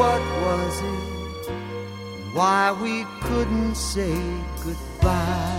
what was it? Why we couldn't say goodbye.